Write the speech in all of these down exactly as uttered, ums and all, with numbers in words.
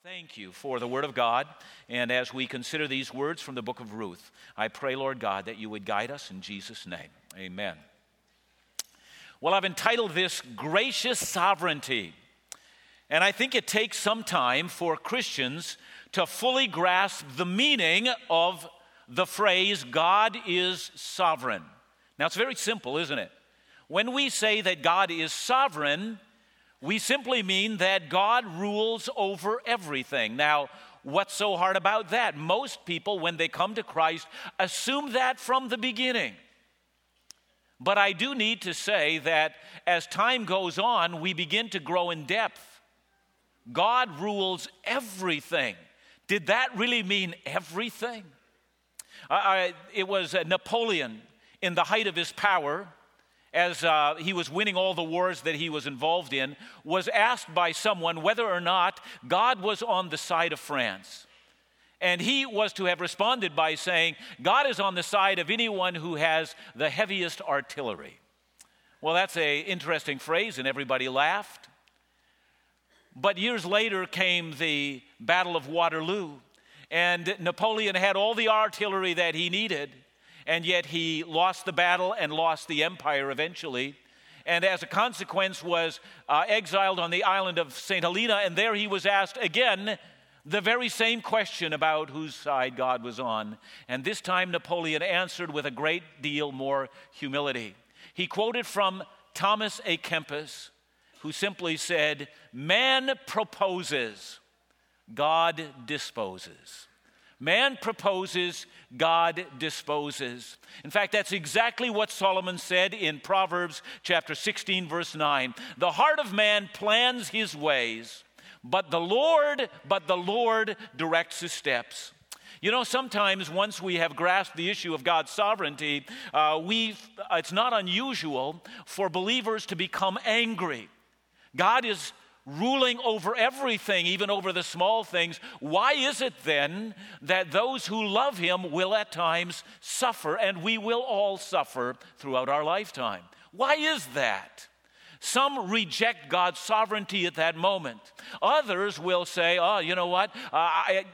Thank you for the Word of God, and as we consider these words from the book of Ruth, I pray, Lord God, that you would guide us in Jesus' name. Amen. Well, I've entitled this Gracious Sovereignty, and I think it takes some time for Christians to fully grasp the meaning of the phrase, God is sovereign. Now, it's very simple, isn't it? When we say that God is sovereign, we simply mean that God rules over everything. Now, what's so hard about that? Most people, when they come to Christ, assume that from the beginning. But I do need to say that as time goes on, we begin to grow in depth. God rules everything. Did that really mean everything? Uh, I, it was uh, Napoleon in the height of his power, as uh, he was winning all the wars that he was involved in, was asked by someone whether or not God was on the side of France. And he was to have responded by saying, God is on the side of anyone who has the heaviest artillery. Well, that's an interesting phrase, and everybody laughed. But years later came the Battle of Waterloo, and Napoleon had all the artillery that he needed, and yet he lost the battle and lost the empire eventually, and as a consequence was uh, exiled on the island of Saint Helena, and there he was asked again the very same question about whose side God was on. And this time Napoleon answered with a great deal more humility. He quoted from Thomas A. Kempis, who simply said, "Man proposes, God disposes." Man proposes, God disposes. In fact, that's exactly what Solomon said in Proverbs chapter sixteen, verse nine. The heart of man plans his ways, but the Lord, but the Lord directs his steps. You know, sometimes once we have grasped the issue of God's sovereignty, uh, we it's not unusual for believers to become angry. God is ruling over everything, even over the small things. Why is it then that those who love him will at times suffer, and we will all suffer throughout our lifetime? Why is that? Some reject God's sovereignty at that moment. Others will say, oh, you know what, uh, I,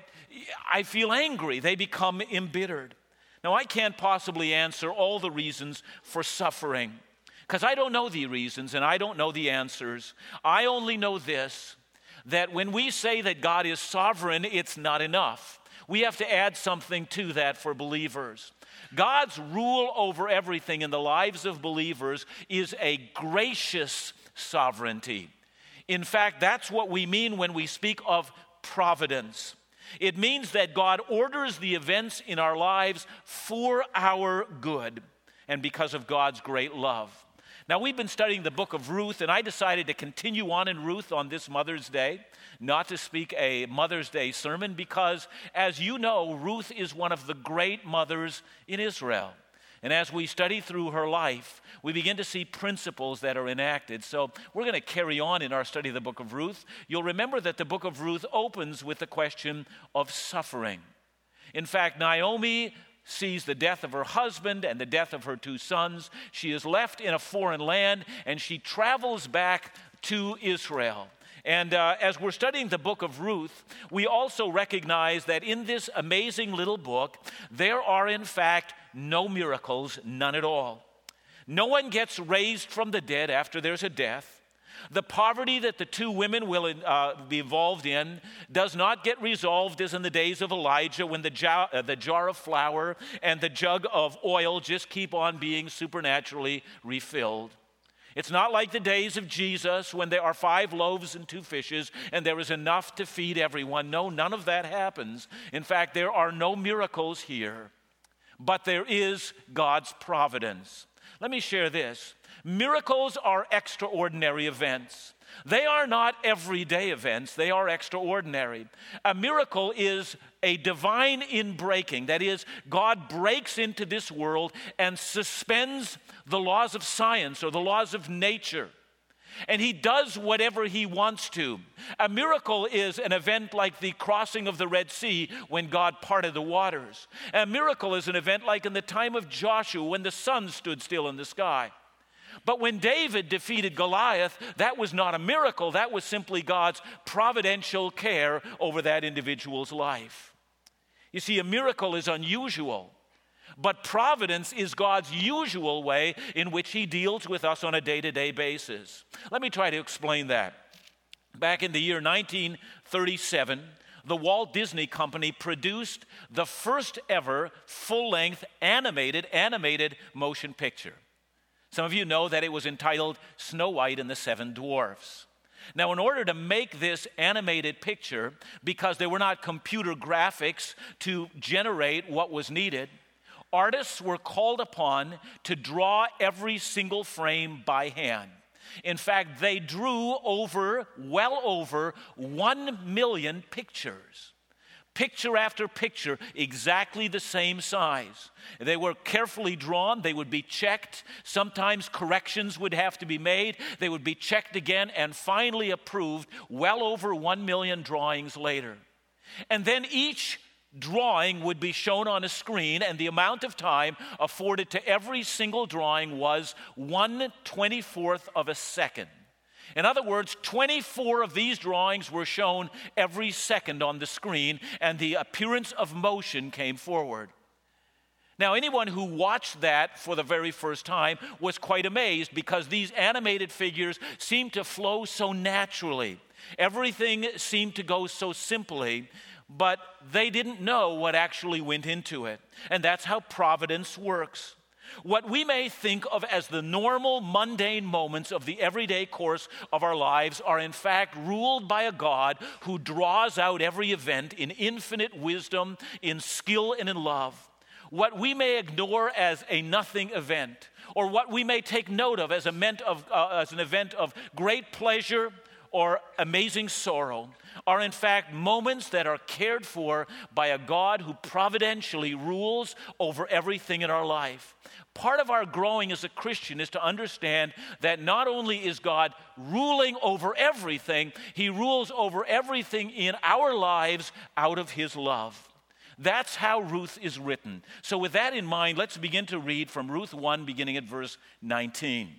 I feel angry. They become embittered. Now, I can't possibly answer all the reasons for suffering, because I don't know the reasons and I don't know the answers. I only know this, that when we say that God is sovereign, it's not enough. We have to add something to that for believers. God's rule over everything in the lives of believers is a gracious sovereignty. In fact, that's what we mean when we speak of providence. It means that God orders the events in our lives for our good and because of God's great love. Now, we've been studying the book of Ruth, and I decided to continue on in Ruth on this Mother's Day, not to speak a Mother's Day sermon, because, as you know, Ruth is one of the great mothers in Israel. And as we study through her life, we begin to see principles that are enacted. So we're going to carry on in our study of the book of Ruth. You'll remember that the book of Ruth opens with the question of suffering. In fact, Naomi sees the death of her husband and the death of her two sons. She is left in a foreign land, and she travels back to Israel. And uh, as we're studying the book of Ruth, we also recognize that in this amazing little book, there are in fact no miracles, none at all. No one gets raised from the dead after there's a death. The poverty that the two women will uh, be involved in does not get resolved as in the days of Elijah, when the jar, uh, the jar of flour and the jug of oil just keep on being supernaturally refilled. It's not like the days of Jesus, when there are five loaves and two fishes and there is enough to feed everyone. No, none of that happens. In fact, there are no miracles here, but there is God's providence. Let me share this. Miracles are extraordinary events. They are not everyday events. They are extraordinary. A miracle is a divine inbreaking. That is, God breaks into this world and suspends the laws of science or the laws of nature. And he does whatever he wants to. A miracle is an event like the crossing of the Red Sea when God parted the waters. A miracle is an event like in the time of Joshua when the sun stood still in the sky. But when David defeated Goliath, that was not a miracle. That was simply God's providential care over that individual's life. You see, a miracle is unusual, but providence is God's usual way in which he deals with us on a day-to-day basis. Let me try to explain that. Back in the year nineteen thirty-seven, the Walt Disney Company produced the first ever full-length animated, animated motion picture. Some of you know that it was entitled Snow White and the Seven Dwarfs. Now, in order to make this animated picture, because there were not computer graphics to generate what was needed, artists were called upon to draw every single frame by hand. In fact, they drew over, well over one million pictures. Picture after picture, exactly the same size. They were carefully drawn. They would be checked. Sometimes corrections would have to be made. They would be checked again and finally approved well over one million drawings later. And then each drawing would be shown on a screen, and the amount of time afforded to every single drawing was one twenty-fourth of a second. In other words, twenty-four of these drawings were shown every second on the screen, and the appearance of motion came forward. Now, anyone who watched that for the very first time was quite amazed because these animated figures seemed to flow so naturally. Everything seemed to go so simply, but they didn't know what actually went into it. And that's how providence works. What we may think of as the normal, mundane moments of the everyday course of our lives are in fact ruled by a God who draws out every event in infinite wisdom, in skill, and in love. What we may ignore as a nothing event, or what we may take note of as, a meant of, uh, as an event of great pleasure or amazing sorrow, are in fact moments that are cared for by a God who providentially rules over everything in our life. Part of our growing as a Christian is to understand that not only is God ruling over everything, he rules over everything in our lives out of his love. That's how Ruth is written. So with that in mind, let's begin to read from Ruth one, beginning at verse nineteen.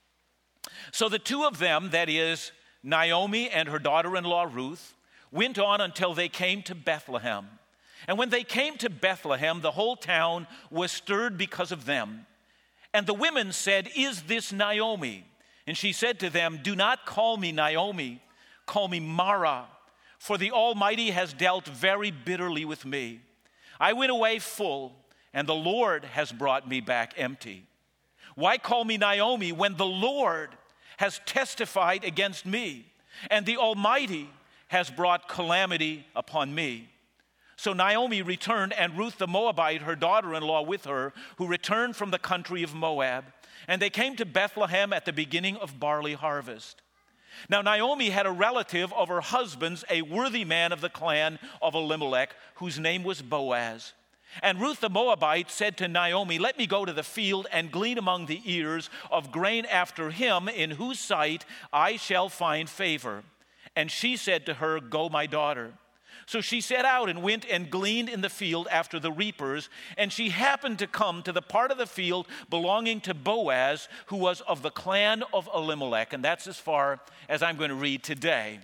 So the two of them, that is, Naomi and her daughter-in-law Ruth, went on until they came to Bethlehem. And when they came to Bethlehem, the whole town was stirred because of them. And the women said, "Is this Naomi?" And she said to them, "Do not call me Naomi, call me Mara, for the Almighty has dealt very bitterly with me. I went away full, and the Lord has brought me back empty. Why call me Naomi when the Lord has testified against me, and the Almighty has brought calamity upon me?" So Naomi returned, and Ruth the Moabite, her daughter-in-law, with her, who returned from the country of Moab. And they came to Bethlehem at the beginning of barley harvest. Now Naomi had a relative of her husband's, a worthy man of the clan of Elimelech, whose name was Boaz. And Ruth the Moabite said to Naomi, "Let me go to the field and glean among the ears of grain after him, in whose sight I shall find favor." And she said to her, "Go, my daughter." So she set out and went and gleaned in the field after the reapers, and she happened to come to the part of the field belonging to Boaz, who was of the clan of Elimelech. And that's as far as I'm going to read today,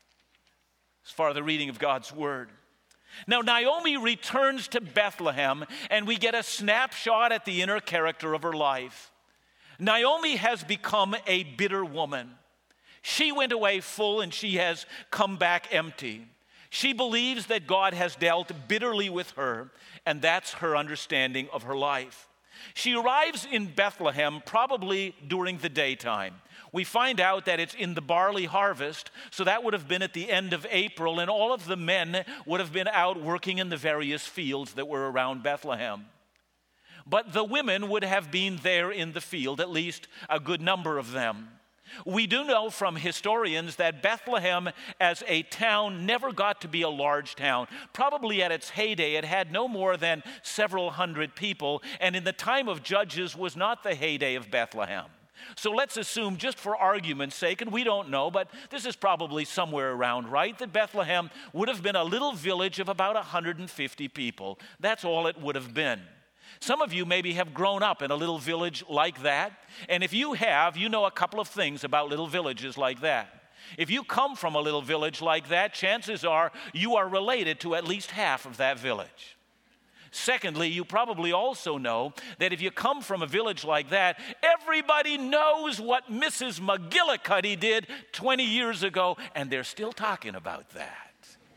as far as the reading of God's word. Now Naomi returns to Bethlehem, and we get a snapshot at the inner character of her life. Naomi has become a bitter woman. She went away full, and she has come back empty. She believes that God has dealt bitterly with her, and that's her understanding of her life. She arrives in Bethlehem probably during the daytime. We find out that it's in the barley harvest, so that would have been at the end of April, and all of the men would have been out working in the various fields that were around Bethlehem. But the women would have been there in the field, at least a good number of them. We do know from historians that Bethlehem as a town never got to be a large town. Probably at its heyday, it had no more than several hundred people, and in the time of Judges was not the heyday of Bethlehem. So let's assume, just for argument's sake, and we don't know, but this is probably somewhere around right, that Bethlehem would have been a little village of about one hundred fifty people. That's all it would have been. Some of you maybe have grown up in a little village like that, and if you have, you know a couple of things about little villages like that. If you come from a little village like that, chances are you are related to at least half of that village. Secondly, you probably also know that if you come from a village like that, everybody knows what Missus McGillicuddy did twenty years ago, and they're still talking about that.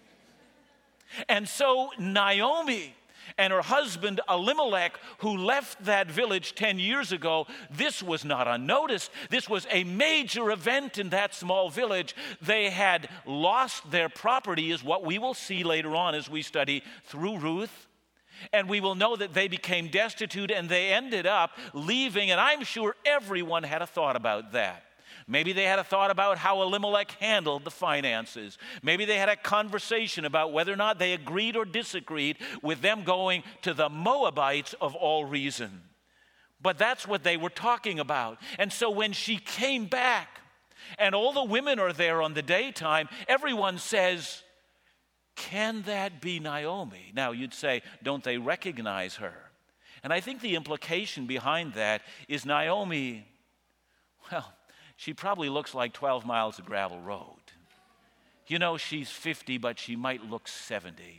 And so Naomi and her husband Elimelech, who left that village ten years ago, this was not unnoticed. This was a major event in that small village. They had lost their property, is what we will see later on as we study through Ruth. And we will know that they became destitute and they ended up leaving, and I'm sure everyone had a thought about that. Maybe they had a thought about how Elimelech handled the finances. Maybe they had a conversation about whether or not they agreed or disagreed with them going to the Moabites of all reason. But that's what they were talking about. And so when she came back, and all the women are there on the daytime, everyone says, "Can that be Naomi?" Now you'd say, don't they recognize her? And I think the implication behind that is Naomi, well, she probably looks like twelve miles of gravel road. You know, she's fifty, but she might look seventy.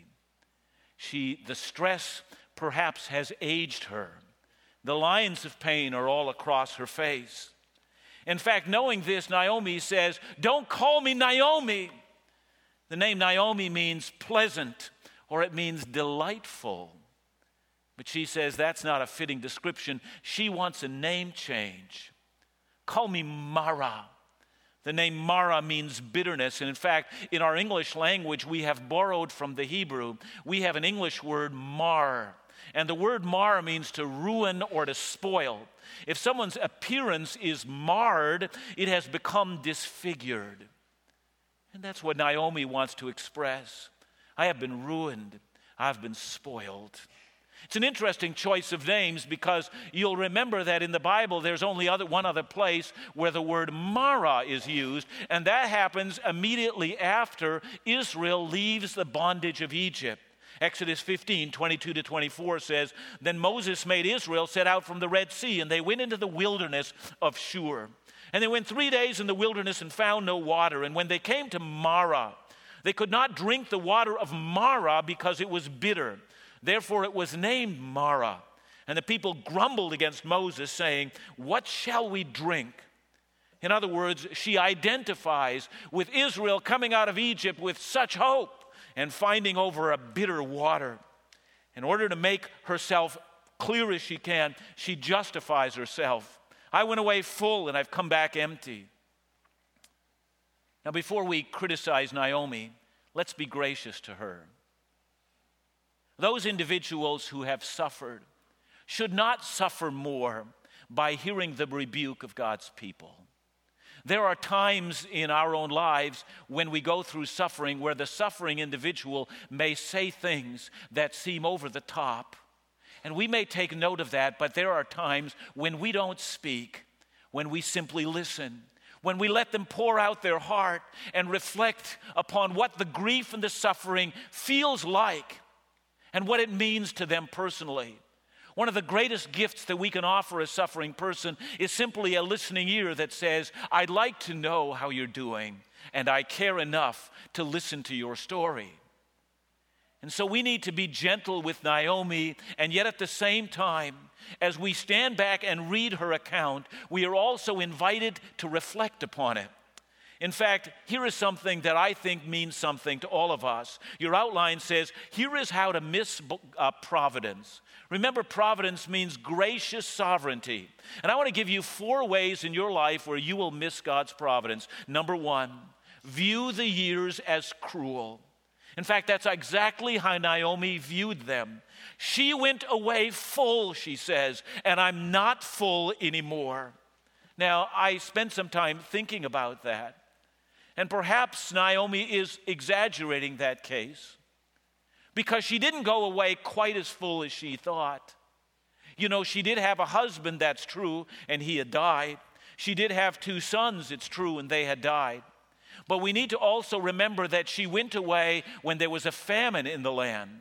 She, the stress perhaps has aged her. The lines of pain are all across her face. In fact, knowing this, Naomi says, "Don't call me Naomi." The name Naomi means pleasant, or it means delightful. But she says that's not a fitting description. She wants a name change. Call me Mara. The name Mara means bitterness. And in fact, in our English language, we have borrowed from the Hebrew. We have an English word, mar. And the word mar means to ruin or to spoil. If someone's appearance is marred, it has become disfigured. And that's what Naomi wants to express. I have been ruined. I've been spoiled. It's an interesting choice of names because you'll remember that in the Bible there's only other, one other place where the word Mara is used, and that happens immediately after Israel leaves the bondage of Egypt. Exodus fifteen, twenty-two to twenty-four says, "Then Moses made Israel set out from the Red Sea, and they went into the wilderness of Shur. And they went three days in the wilderness and found no water. And when they came to Mara, they could not drink the water of Mara because it was bitter. Therefore it was named Mara. And the people grumbled against Moses, saying, 'What shall we drink?'" In other words, she identifies with Israel coming out of Egypt with such hope and finding over a bitter water. In order to make herself clear as she can, she justifies herself. "I went away full and I've come back empty." Now, before we criticize Naomi, let's be gracious to her. Those individuals who have suffered should not suffer more by hearing the rebuke of God's people. There are times in our own lives when we go through suffering where the suffering individual may say things that seem over the top. And we may take note of that, but there are times when we don't speak, when we simply listen, when we let them pour out their heart and reflect upon what the grief and the suffering feels like and what it means to them personally. One of the greatest gifts that we can offer a suffering person is simply a listening ear that says, "I'd like to know how you're doing, and I care enough to listen to your story." And so we need to be gentle with Naomi, and yet at the same time, as we stand back and read her account, we are also invited to reflect upon it. In fact, here is something that I think means something to all of us. Your outline says, here is how to miss uh, providence. Remember, providence means gracious sovereignty. And I want to give you four ways in your life where you will miss God's providence. Number one, view the years as cruel. In fact, that's exactly how Naomi viewed them. She went away full, she says, and I'm not full anymore. Now, I spent some time thinking about that. And perhaps Naomi is exaggerating that case because she didn't go away quite as full as she thought. You know, she did have a husband, that's true, and he had died. She did have two sons, it's true, and they had died. But we need to also remember that she went away when there was a famine in the land.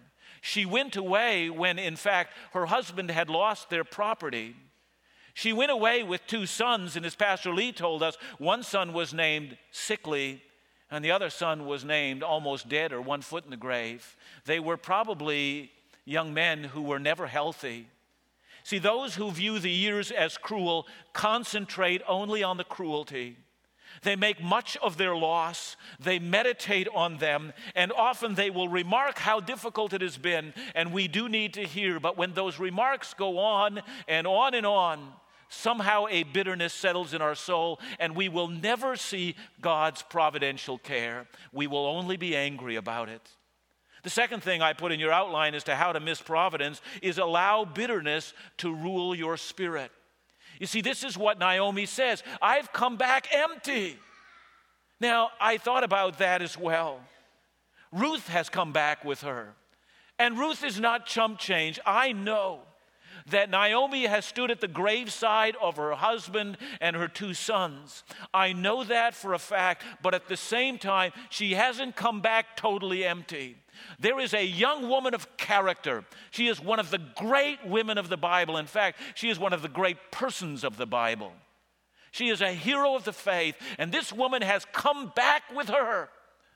She went away when, in fact, her husband had lost their property. She went away with two sons, and as Pastor Lee told us, one son was named Sickly, and the other son was named Almost Dead or One Foot in the Grave. They were probably young men who were never healthy. See, those who view the years as cruel concentrate only on the cruelty. They make much of their loss. They meditate on them, and often they will remark how difficult it has been, and we do need to hear. But when those remarks go on and on and on, somehow a bitterness settles in our soul, and we will never see God's providential care. We will only be angry about it. The second thing I put in your outline as to how to miss providence is allow bitterness to rule your spirit. You see, this is what Naomi says. I've come back empty. Now, I thought about that as well. Ruth has come back with her. And Ruth is not chump change. I know that Naomi has stood at the graveside of her husband and her two sons. I know that for a fact, but at the same time, she hasn't come back totally empty. There is a young woman of character. She is one of the great women of the Bible. In fact, she is one of the great persons of the Bible. She is a hero of the faith, and this woman has come back with her.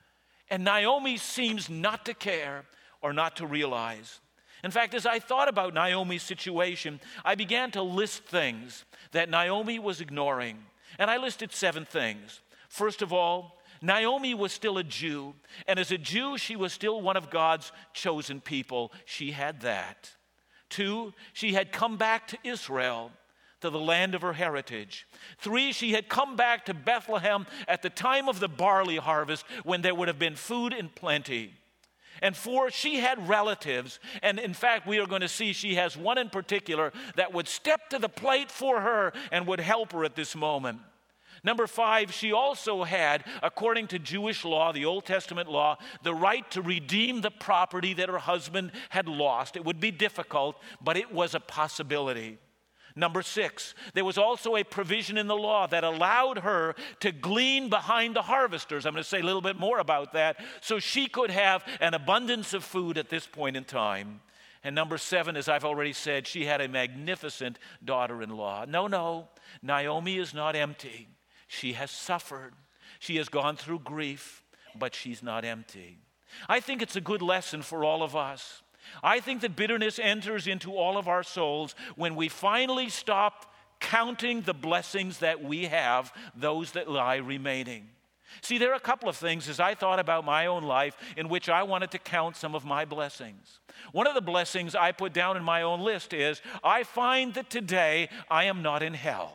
And Naomi seems not to care or not to realize. In fact, as I thought about Naomi's situation, I began to list things that Naomi was ignoring. And I listed seven things. First of all, Naomi was still a Jew, and as a Jew, she was still one of God's chosen people. She had that. Two, she had come back to Israel, to the land of her heritage. Three, she had come back to Bethlehem at the time of the barley harvest when there would have been food in plenty. And four, she had relatives, and in fact, we are going to see she has one in particular that would step to the plate for her and would help her at this moment. Number five, she also had, according to Jewish law, the Old Testament law, the right to redeem the property that her husband had lost. It would be difficult, but it was a possibility. Number six, there was also a provision in the law that allowed her to glean behind the harvesters. I'm going to say a little bit more about that, so she could have an abundance of food at this point in time. And number seven, as I've already said, she had a magnificent daughter-in-law. No, no, Naomi is not empty. She has suffered. She has gone through grief, but she's not empty. I think it's a good lesson for all of us. I think that bitterness enters into all of our souls when we finally stop counting the blessings that we have, those that lie remaining. See, there are a couple of things as I thought about my own life in which I wanted to count some of my blessings. One of the blessings I put down in my own list is, I find that today I am not in hell.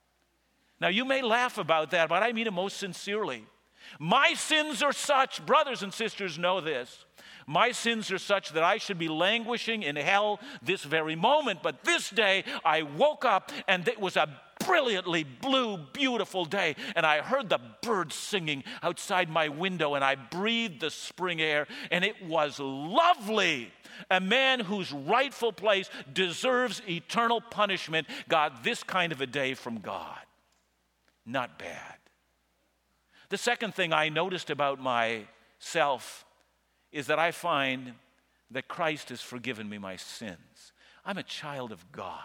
Now, you may laugh about that, but I mean it most sincerely. My sins are such, brothers and sisters know this, my sins are such that I should be languishing in hell this very moment. But this day, I woke up and it was a brilliantly blue, beautiful day. And I heard the birds singing outside my window, and I breathed the spring air, and it was lovely. A man whose rightful place deserves eternal punishment got this kind of a day from God. Not bad. The second thing I noticed about myself is that I find that Christ has forgiven me my sins. I'm a child of God.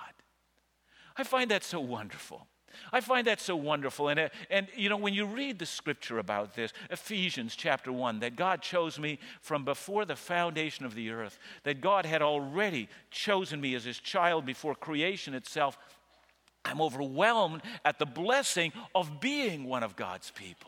I find that so wonderful. I find that so wonderful. And, uh, and you know, when you read the scripture about this, Ephesians chapter one, that God chose me from before the foundation of the earth, that God had already chosen me as his child before creation itself, I'm overwhelmed at the blessing of being one of God's people.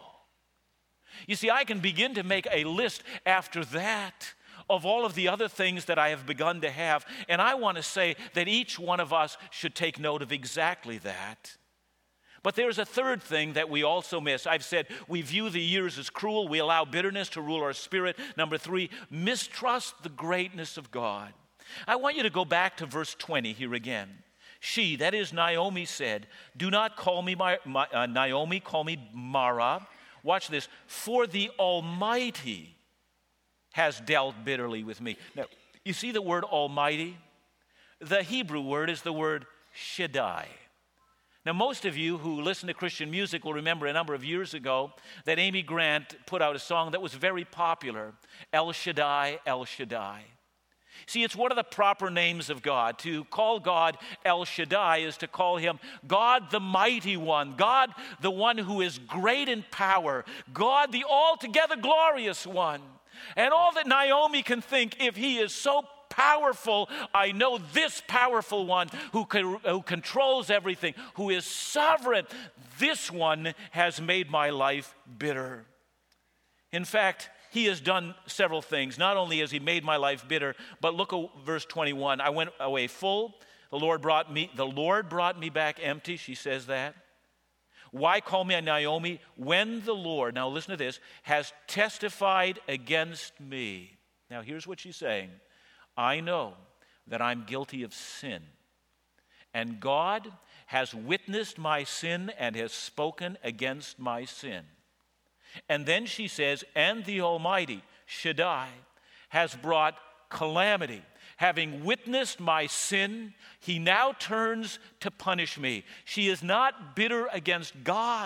You see, I can begin to make a list after that of all of the other things that I have begun to have, and I want to say that each one of us should take note of exactly that. But there's a third thing that we also miss. I've said we view the years as cruel. We allow bitterness to rule our spirit. Number three, mistrust the greatness of God. I want you to go back to verse twenty here again. She, that is Naomi, said, do not call me my, my, uh, Naomi, call me Mara. Watch this. For the Almighty has dealt bitterly with me. Now, you see the word Almighty? The Hebrew word is the word Shaddai. Now, most of you who listen to Christian music will remember a number of years ago that Amy Grant put out a song that was very popular, El Shaddai, El Shaddai. See, it's one of the proper names of God. To call God El Shaddai is to call him God the Mighty One, God the one who is great in power, God the altogether glorious one. And all that Naomi can think, if he is so powerful, I know this powerful one who, can, who controls everything, who is sovereign, this one has made my life bitter. In fact, he has done several things. Not only has he made my life bitter, but look at verse twenty-one. I went away full. The Lord brought me, the Lord brought me back empty. She says that. Why call me Naomi when the Lord, now listen to this, has testified against me? Now here's what she's saying. I know that I'm guilty of sin, and God has witnessed my sin and has spoken against my sin. And then she says, and the Almighty, Shaddai, has brought calamity. Having witnessed my sin, he now turns to punish me. She is not bitter against God.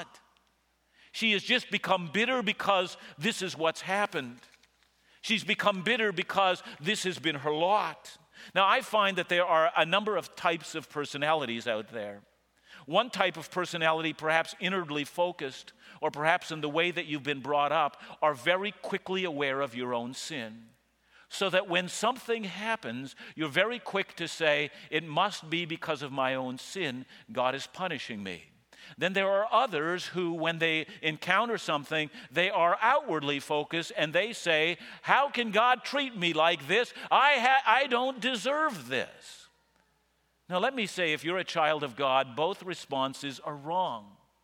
She has just become bitter because this is what's happened. She's become bitter because this has been her lot. Now, I find that there are a number of types of personalities out there. One type of personality, perhaps inwardly focused, or perhaps in the way that you've been brought up, are very quickly aware of your own sin. So that when something happens, you're very quick to say, it must be because of my own sin, God is punishing me. Then there are others who, when they encounter something, they are outwardly focused and they say, how can God treat me like this? I, ha- I don't deserve this. Now let me say, if you're a child of God, both responses are wrong.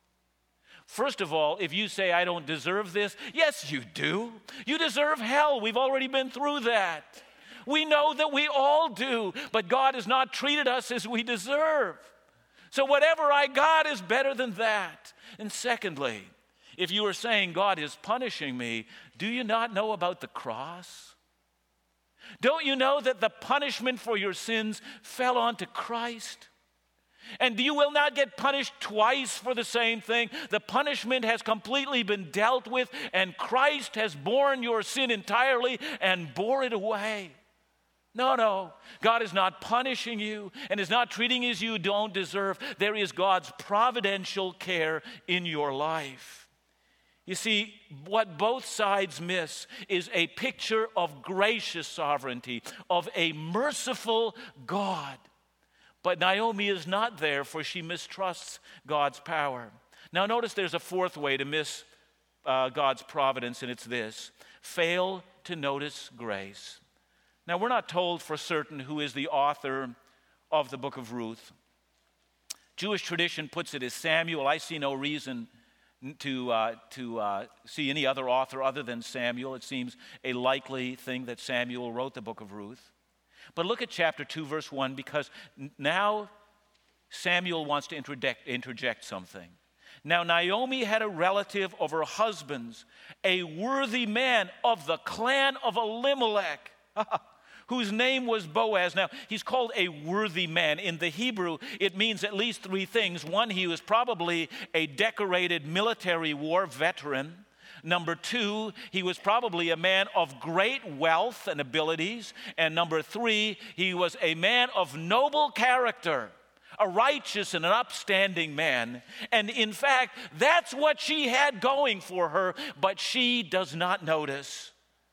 First of all, if you say, I don't deserve this, yes, you do. You deserve hell. We've already been through that. We know that we all do, but God has not treated us as we deserve. So whatever I got is better than that. And secondly, if you are saying God is punishing me, do you not know about the cross? Don't you know that the punishment for your sins fell onto Christ? And you will not get punished twice for the same thing. The punishment has completely been dealt with, and Christ has borne your sin entirely and bore it away. No, no. God is not punishing you and is not treating you as you don't deserve. There is God's providential care in your life. You see, what both sides miss is a picture of gracious sovereignty, of a merciful God. But Naomi is not there, for she mistrusts God's power. Now notice there's a fourth way to miss uh, God's providence, and it's this: fail to notice grace. Now we're not told for certain who is the author of the book of Ruth. Jewish tradition puts it as Samuel. I see no reason to, uh, to uh, see any other author other than Samuel. It seems a likely thing that Samuel wrote the book of Ruth. But look at chapter two, verse one, because now Samuel wants to interject, interject something. Now Naomi had a relative of her husband's, a worthy man of the clan of Elimelech, whose name was Boaz. Now, he's called a worthy man. In the Hebrew, it means at least three things. One, he was probably a decorated military war veteran. Number two, he was probably a man of great wealth and abilities. And number three, he was a man of noble character, a righteous and an upstanding man. And in fact, that's what she had going for her, but she does not notice.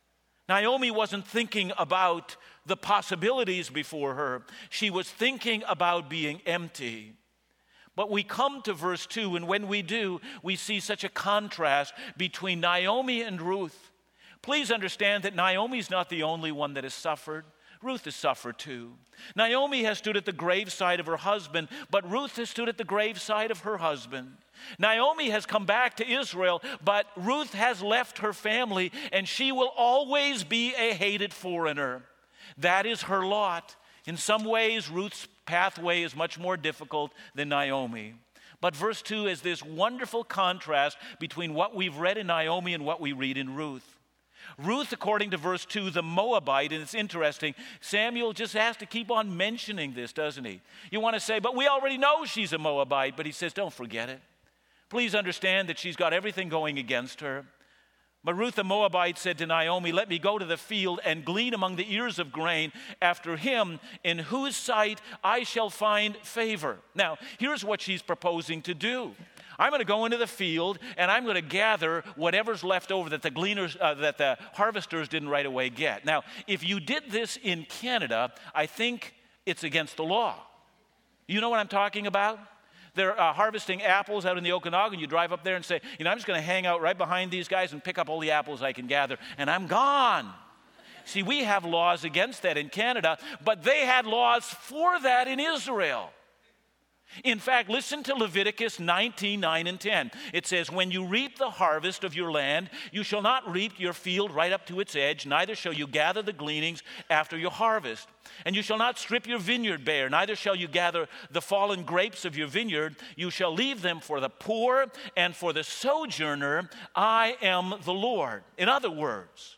Naomi wasn't thinking about the possibilities before her. She was thinking about being empty. But we come to verse two, and when we do, we see such a contrast between Naomi and Ruth. Please understand that Naomi's not the only one that has suffered. Ruth has suffered too. Naomi has stood at the graveside of her husband, but Ruth has stood at the graveside of her husband. Naomi has come back to Israel, but Ruth has left her family, and she will always be a hated foreigner. That is her lot. In some ways, Ruth's pathway is much more difficult than Naomi. But verse two is this wonderful contrast between what we've read in Naomi and what we read in Ruth. Ruth, according to verse two, the Moabite, and it's interesting, Samuel just has to keep on mentioning this, doesn't he? You want to say, but we already know she's a Moabite, but he says, don't forget it. Please understand that she's got everything going against her. But Ruth the Moabite said to Naomi, let me go to the field and glean among the ears of grain after him in whose sight I shall find favor. Now, here's what she's proposing to do. I'm going to go into the field and I'm going to gather whatever's left over that the gleaners, uh, that the harvesters didn't right away get. Now, if you did this in Canada, I think it's against the law. You know what I'm talking about? They're uh, harvesting apples out in the Okanagan. You drive up there and say, you know, I'm just going to hang out right behind these guys and pick up all the apples I can gather, and I'm gone. See, we have laws against that in Canada, but they had laws for that in Israel. In fact, listen to Leviticus nineteen, nine and ten. It says, when you reap the harvest of your land, you shall not reap your field right up to its edge, neither shall you gather the gleanings after your harvest. And you shall not strip your vineyard bare, neither shall you gather the fallen grapes of your vineyard. You shall leave them for the poor and for the sojourner. I am the Lord. In other words,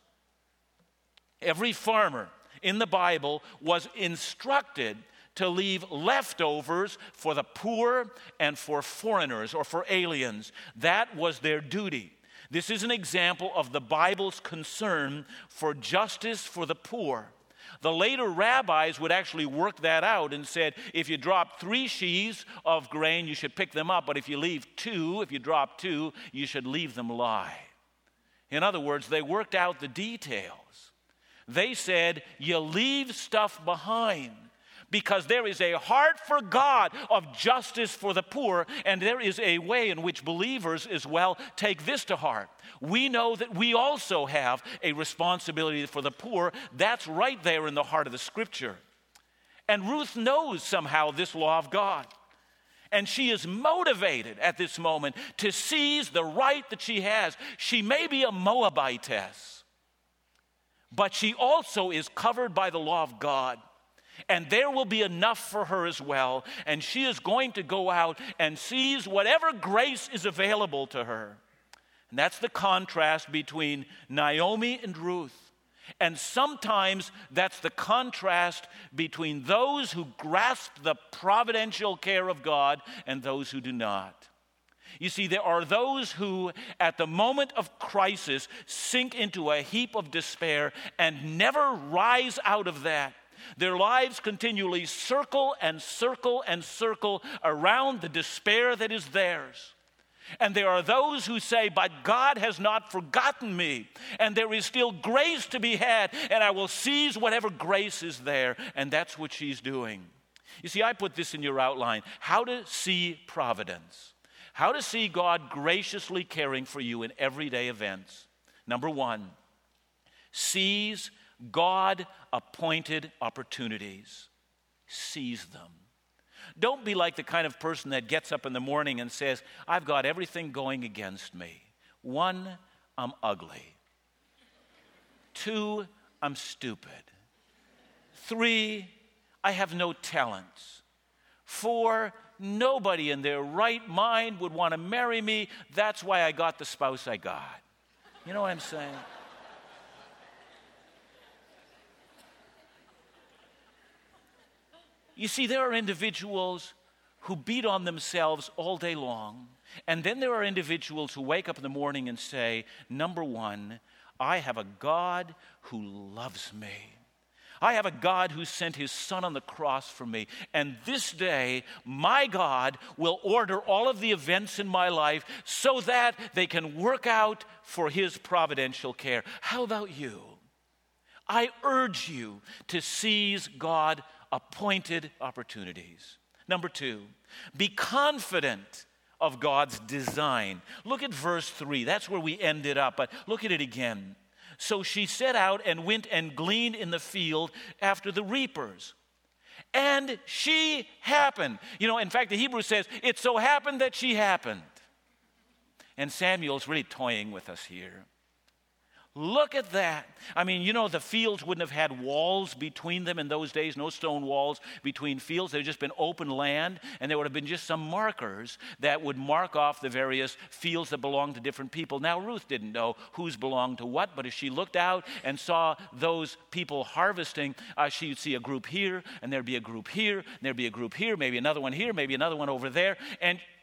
every farmer in the Bible was instructed to leave leftovers for the poor and for foreigners or for aliens. That was their duty. This is an example of the Bible's concern for justice for the poor. The later rabbis would actually work that out and said, if you drop three sheaves of grain, you should pick them up. But if you leave two, if you drop two, you should leave them lie. In other words, they worked out the details. They said, you leave stuff behind, because there is a heart for God of justice for the poor, and there is a way in which believers as well take this to heart. We know that we also have a responsibility for the poor. That's right there in the heart of the Scripture. And Ruth knows somehow this law of God. And she is motivated at this moment to seize the right that she has. She may be a Moabitess, but she also is covered by the law of God. And there will be enough for her as well. And she is going to go out and seize whatever grace is available to her. And that's the contrast between Naomi and Ruth. And sometimes that's the contrast between those who grasp the providential care of God and those who do not. You see, there are those who, at the moment of crisis, sink into a heap of despair and never rise out of that. Their lives continually circle and circle and circle around the despair that is theirs. And there are those who say, but God has not forgotten me, and there is still grace to be had, and I will seize whatever grace is there. And that's what she's doing. You see, I put this in your outline, how to see providence, how to see God graciously caring for you in everyday events. Number one, seize God-appointed opportunities. Seize them. Don't be like the kind of person that gets up in the morning and says, I've got everything going against me. One, I'm ugly. Two, I'm stupid. Three, I have no talents. Four, nobody in their right mind would want to marry me. That's why I got the spouse I got. You know what I'm saying? You see, there are individuals who beat on themselves all day long, and then there are individuals who wake up in the morning and say, number one, I have a God who loves me. I have a God who sent his son on the cross for me, and this day, my God will order all of the events in my life so that they can work out for his providential care. How about you? I urge you to seize God appointed opportunities. Number two, be confident of God's design. Look at verse three. That's where we ended up, but look at it again. So she set out and went and gleaned in the field after the reapers. And she happened. You know, in fact, the Hebrew says, it so happened that she happened. And Samuel's really toying with us here. Look at that. I mean, you know, the fields wouldn't have had walls between them in those days, no stone walls between fields. There would have just been open land, and there would have been just some markers that would mark off the various fields that belonged to different people. Now, Ruth didn't know whose belonged to what, but as she looked out and saw those people harvesting, uh, she would see a group here, and there'd be a group here, and there'd be a group here, maybe another one here, maybe another one over there, and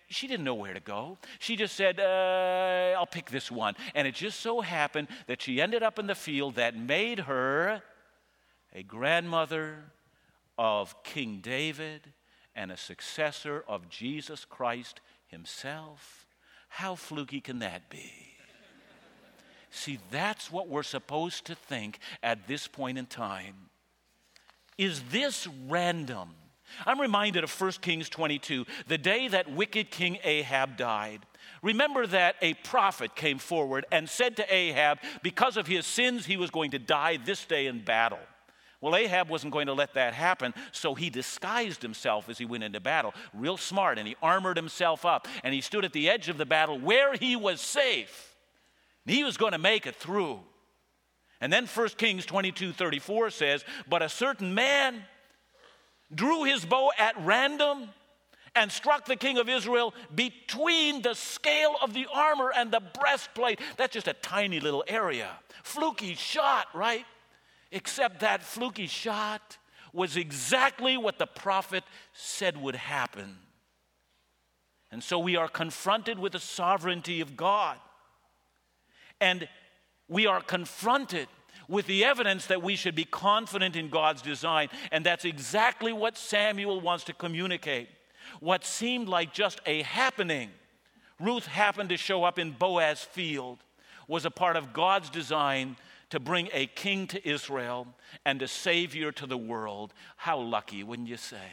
she didn't know where to go. She just said, uh, I'll pick this one. And it just so happened that she ended up in the field that made her a grandmother of King David and a successor of Jesus Christ himself. How fluky can that be? See, that's what we're supposed to think at this point in time. Is this random? I'm reminded of First Kings twenty-two, the day that wicked King Ahab died. Remember that a prophet came forward and said to Ahab, because of his sins, he was going to die this day in battle. Well, Ahab wasn't going to let that happen, so he disguised himself as he went into battle. Real smart, and he armored himself up, and he stood at the edge of the battle where he was safe. And he was going to make it through. And then First Kings twenty-two thirty-four says, but a certain man drew his bow at random and struck the king of Israel between the scale of the armor and the breastplate. That's just a tiny little area. Fluky shot, right? Except that fluky shot was exactly what the prophet said would happen. And so we are confronted with the sovereignty of God. And we are confronted with the evidence that we should be confident in God's design. And that's exactly what Samuel wants to communicate. What seemed like just a happening, Ruth happened to show up in Boaz's field, was a part of God's design to bring a king to Israel and a savior to the world. How lucky, wouldn't you say?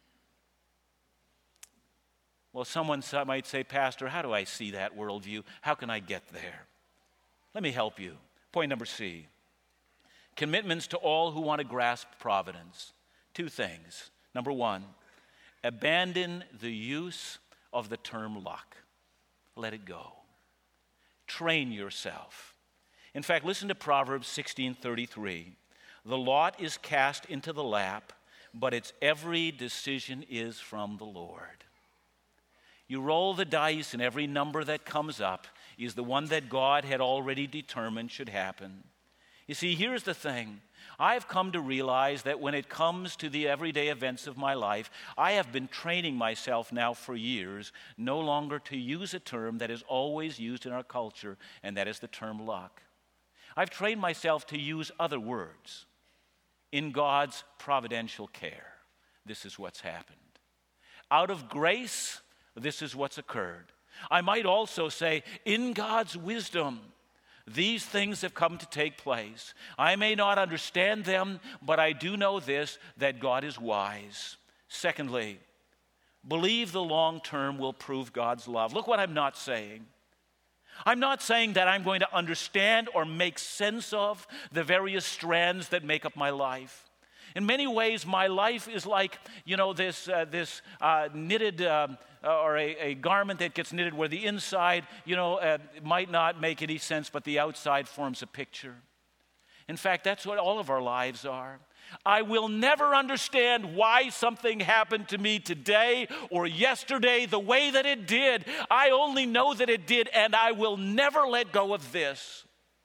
Well, someone might say, Pastor, how do I see that worldview? How can I get there? Let me help you. Point number C. Commitments to all who want to grasp providence. Two things. Number one, abandon the use of the term luck. Let it go. Train yourself. In fact, listen to Proverbs sixteen thirty-three. The lot is cast into the lap, but its every decision is from the Lord. You roll the dice, and every number that comes up is the one that God had already determined should happen. You see, here's the thing. I've come to realize that when it comes to the everyday events of my life, I have been training myself now for years no longer to use a term that is always used in our culture, and that is the term luck. I've trained myself to use other words. In God's providential care, this is what's happened. Out of grace, this is what's occurred. I might also say, in God's wisdom, these things have come to take place. I may not understand them, but I do know this, that God is wise. Secondly, believe the long term will prove God's love. Look what I'm not saying. I'm not saying that I'm going to understand or make sense of the various strands that make up my life. In many ways, my life is like, you know, this uh, this uh, knitted uh, or a, a garment that gets knitted where the inside, you know, uh, might not make any sense, but the outside forms a picture. In fact, that's what all of our lives are. I will never understand why something happened to me today or yesterday the way that it did. I only know that it did, and I will never let go of this.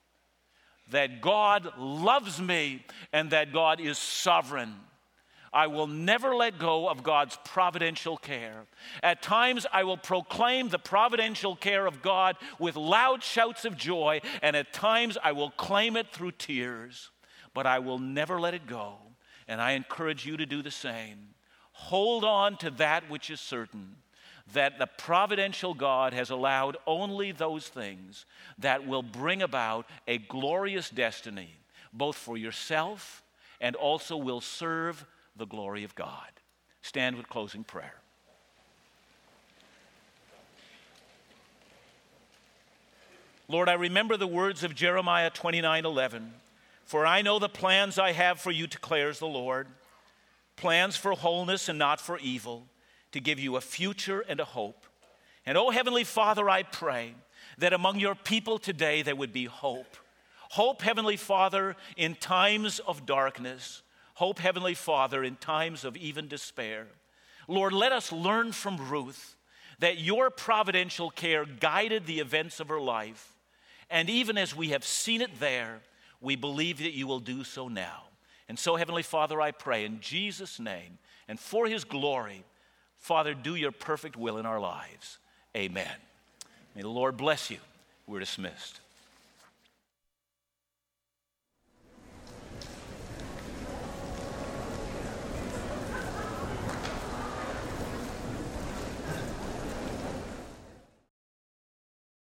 That God loves me and that God is sovereign. I will never let go of God's providential care. At times, I will proclaim the providential care of God with loud shouts of joy, and at times, I will claim it through tears. But I will never let it go, and I encourage you to do the same. Hold on to that which is certain, that the providential God has allowed only those things that will bring about a glorious destiny, both for yourself and also will serve the glory of God. Stand with closing prayer. Lord, I remember the words of Jeremiah twenty-nine eleven. For I know the plans I have for you, declares the Lord, plans for wholeness and not for evil, to give you a future and a hope. And oh, Heavenly Father, I pray that among your people today there would be hope. Hope, Heavenly Father, in times of darkness. Hope, Heavenly Father, in times of even despair. Lord, let us learn from Ruth that your providential care guided the events of her life. And even as we have seen it there, we believe that you will do so now. And so, Heavenly Father, I pray in Jesus' name and for his glory, Father, do your perfect will in our lives. Amen. May the Lord bless you. We're dismissed.